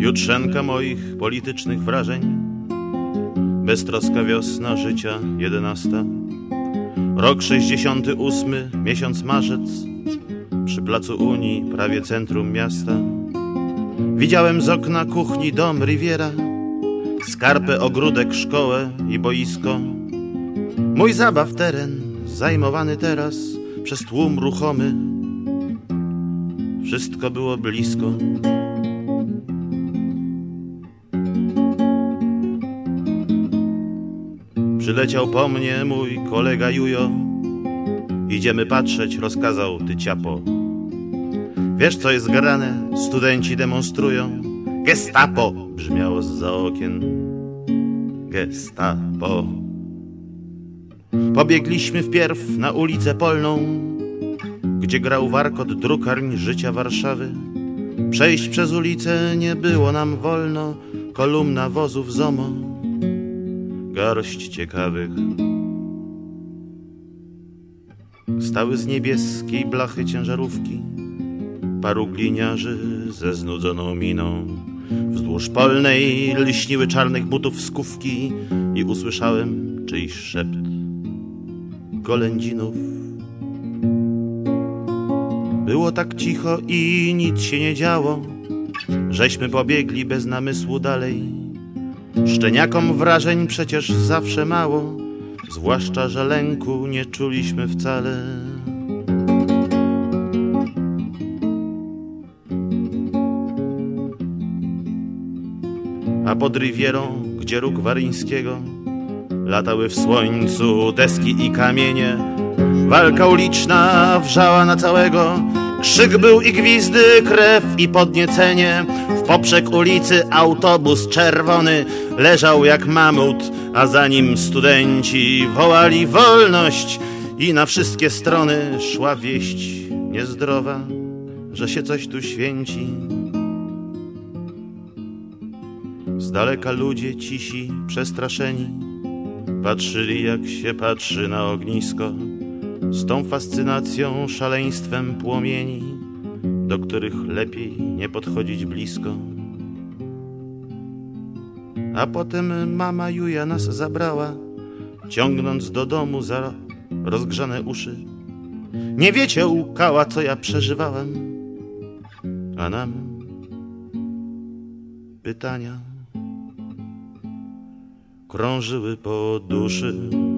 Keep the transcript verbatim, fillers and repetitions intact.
Jutrzenka moich politycznych wrażeń, beztroska wiosna życia jedenasta. Rok sześćdziesiąty ósmy, miesiąc marzec, przy placu Unii, prawie centrum miasta. Widziałem z okna kuchni dom Riviera, skarpę, ogródek, szkołę i boisko. Mój zabaw teren, zajmowany teraz przez tłum ruchomy. Wszystko było blisko. Przyleciał po mnie mój kolega Jujo. Idziemy patrzeć, rozkazał, ty ciapo. Wiesz co jest grane? Studenci demonstrują. Gestapo! Brzmiało zza okien. Gestapo. Pobiegliśmy wpierw na ulicę Polną, gdzie grał warkot drukarń życia Warszawy. Przejść przez ulicę nie było nam wolno. Kolumna wozów ZOMO, garść ciekawych. Stały z niebieskiej blachy ciężarówki paru gliniarzy ze znudzoną miną. Wzdłuż Polnej lśniły czarnych butów skówki i usłyszałem czyjś szept golędzinów. Było tak cicho i nic się nie działo, żeśmy pobiegli bez namysłu dalej. Szczeniakom wrażeń przecież zawsze mało, zwłaszcza że lęku nie czuliśmy wcale. A pod Rivierą, gdzie róg Waryńskiego, latały w słońcu deski i kamienie. Walka uliczna wrzała na całego. Krzyk był i gwizdy, krew i podniecenie. W poprzek ulicy autobus czerwony leżał jak mamut, a za nim studenci wołali wolność. I na wszystkie strony szła wieść niezdrowa, że się coś tu święci. Z daleka ludzie cisi, przestraszeni, patrzyli jak się patrzy na ognisko, z tą fascynacją, szaleństwem płomieni, do których lepiej nie podchodzić blisko. A potem mama Juja nas zabrała, ciągnąc do domu za rozgrzane uszy. Nie wiecie, łkała, co ja przeżywałem, a nam pytania krążyły po duszy.